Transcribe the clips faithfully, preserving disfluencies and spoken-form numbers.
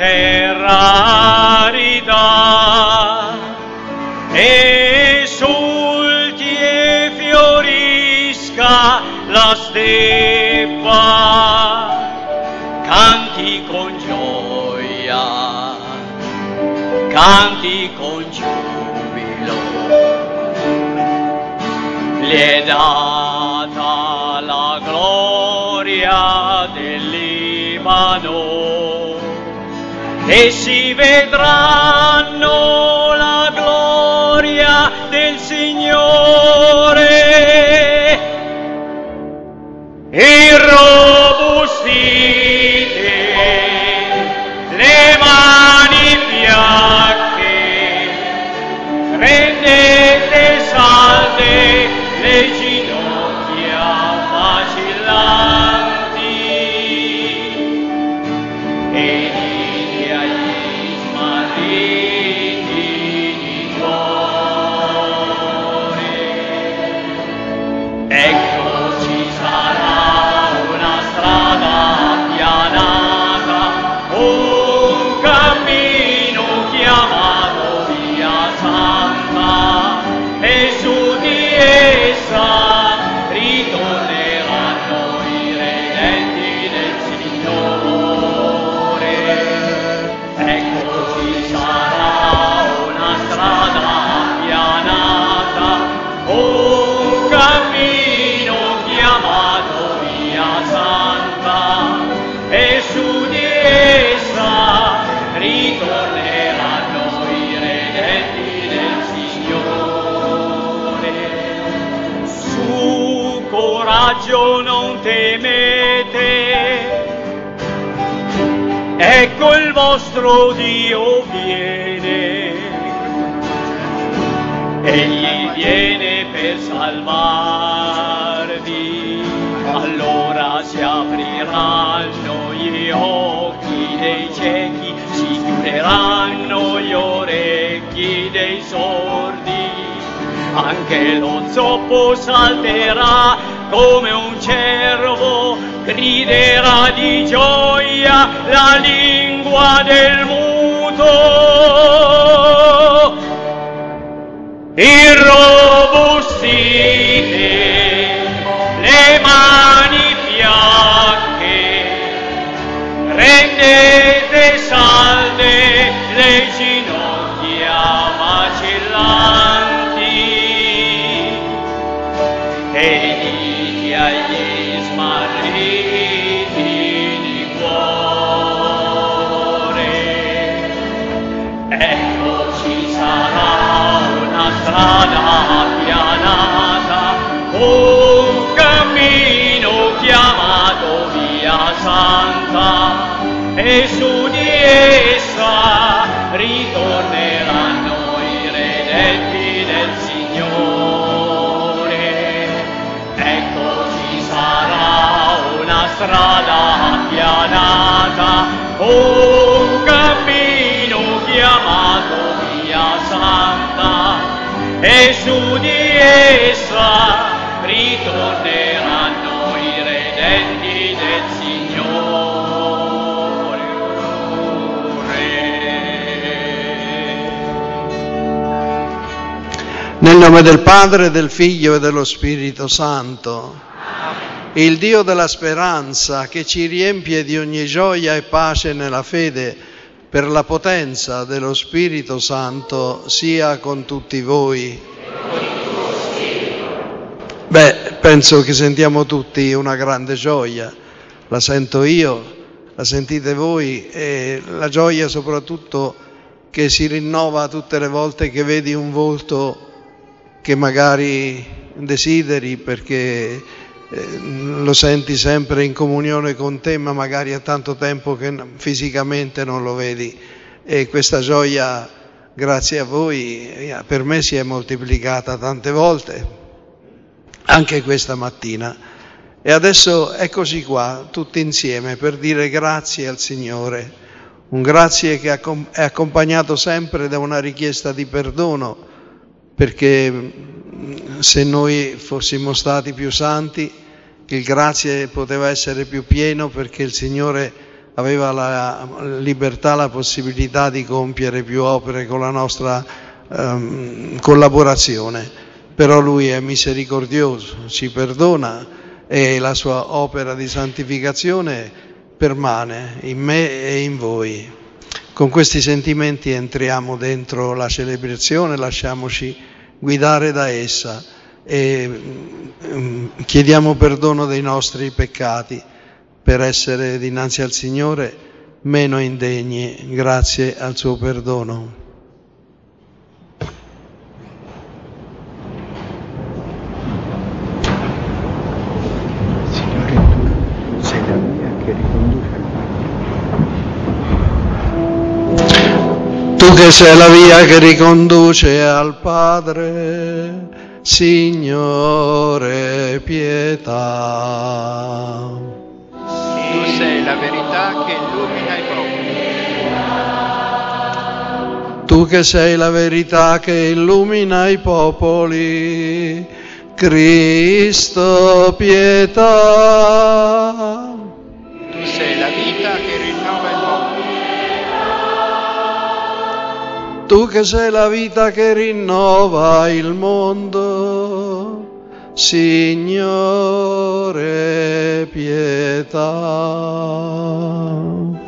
terra ridà, esulti e fiorisca la steppa, canti con gioia, canti con giubilo, gli è data la gloria del Libano, e si vedranno la gloria del Signore. Irrobustite le mani fiacche, rendete salde le ginocchia vacillanti, e dite agli smarriti di cuore, ecco ci sarà una strada pianata, un cammino chiamato via santa, e su di essa ritorneranno i redenti del Signore. Ecco ci sarà una strada pianata, un cammino chiamato via santa, e su di essa ritorneranno i redenti del Signore. Su, coraggio, non temete, ecco il vostro Dio viene, egli viene per salvarvi. Allora si apriranno gli occhi dei ciechi, si chiuderanno gli orecchi dei sordi, anche lo zoppo salterà come un cervo, griderà di gioia la lingua del muto. Irrobustite le mani fiacche, rendete salde le ginocchia vacillanti, e dite agli smarriti di cuore, ecco ci sarà una strada pianata, un cammino chiamato via santa, e su di essa ritorneranno i redenti del Signore. Ecco ci sarà una strada pianata, un cammino chiamato via santa, e su di essa ritorneranno i redenti del Signore. Nel nome del Padre, del Figlio e dello Spirito Santo. Il Dio della speranza, che ci riempie di ogni gioia e pace nella fede, per la potenza dello Spirito Santo, sia con tutti voi. Beh, penso che sentiamo tutti una grande gioia, la sento io, la sentite voi, e la gioia soprattutto che si rinnova tutte le volte che vedi un volto che magari desideri, perché eh, lo senti sempre in comunione con te, ma magari è tanto tempo che fisicamente non lo vedi, e questa gioia, grazie a voi, per me si è moltiplicata tante volte, anche questa mattina. E adesso eccoci qua, tutti insieme, per dire grazie al Signore, un grazie che è accompagnato sempre da una richiesta di perdono, perché se noi fossimo stati più santi, il grazie poteva essere più pieno, perché il Signore aveva la libertà, la possibilità di compiere più opere con la nostra ehm, collaborazione, però Lui è misericordioso, ci perdona e la sua opera di santificazione permane in me e in voi. Con questi sentimenti entriamo dentro la celebrazione, lasciamoci guidare da essa e chiediamo perdono dei nostri peccati per essere dinanzi al Signore meno indegni, grazie al suo perdono. Signore, tu sei la via che riconduce al Tu che sei la via che riconduce al Padre, Signore, pietà. Tu sei la verità che illumina i popoli. Tu che sei la verità che illumina i popoli, Cristo, pietà. Tu sei la vita che rinnova il mondo. Tu che sei la vita che rinnova il mondo, Signore, pietà.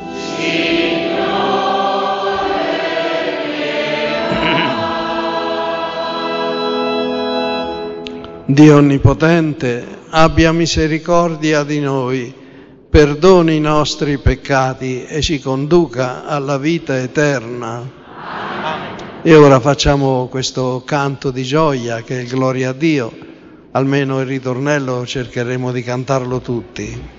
Dio Onnipotente, abbia misericordia di noi, perdoni i nostri peccati e ci conduca alla vita eterna. E ora facciamo questo canto di gioia che è il Gloria a Dio, almeno il ritornello cercheremo di cantarlo tutti.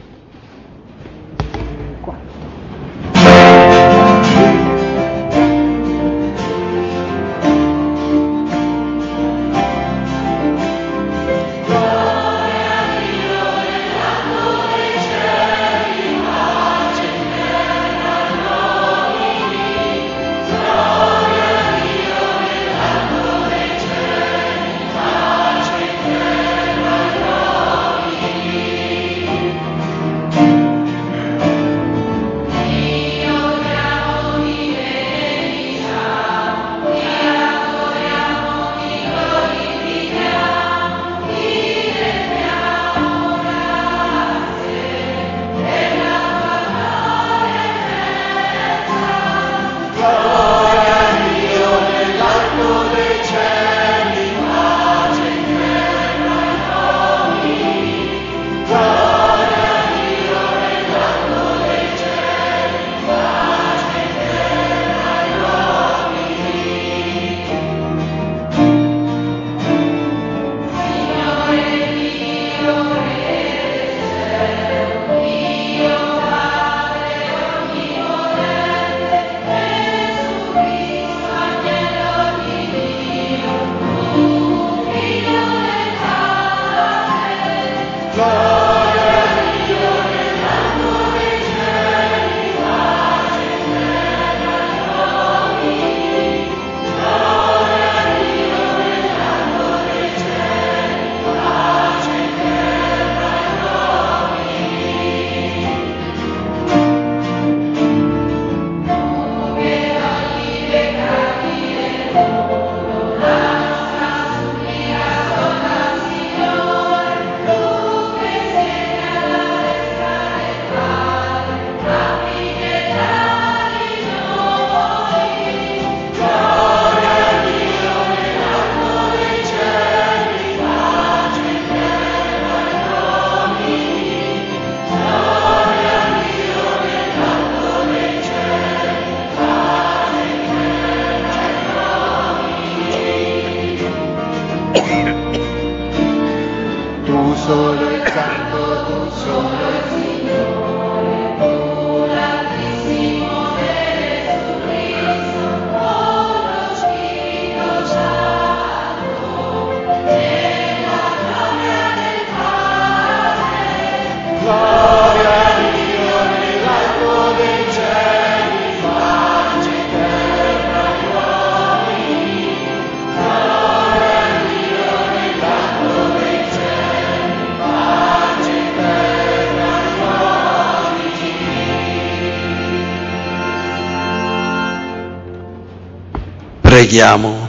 Preghiamo.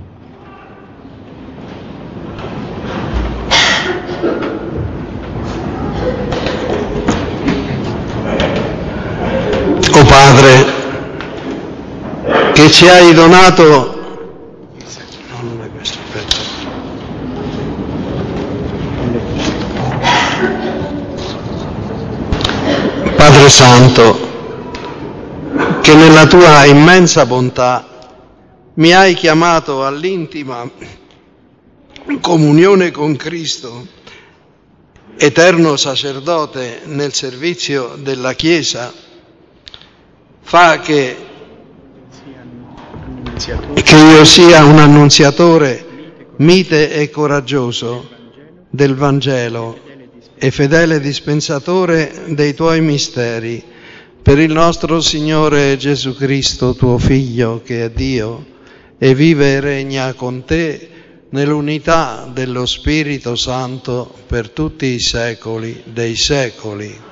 O Padre, che ci hai donato... No, non è questo, aspetta. Padre Santo, che nella tua immensa bontà mi hai chiamato all'intima comunione con Cristo, eterno sacerdote nel servizio della Chiesa, fa che, che io sia un annunziatore mite e coraggioso del Vangelo e fedele dispensatore dei tuoi misteri, per il nostro Signore Gesù Cristo, tuo Figlio, che è Dio, e vive e regna con te nell'unità dello Spirito Santo per tutti i secoli dei secoli.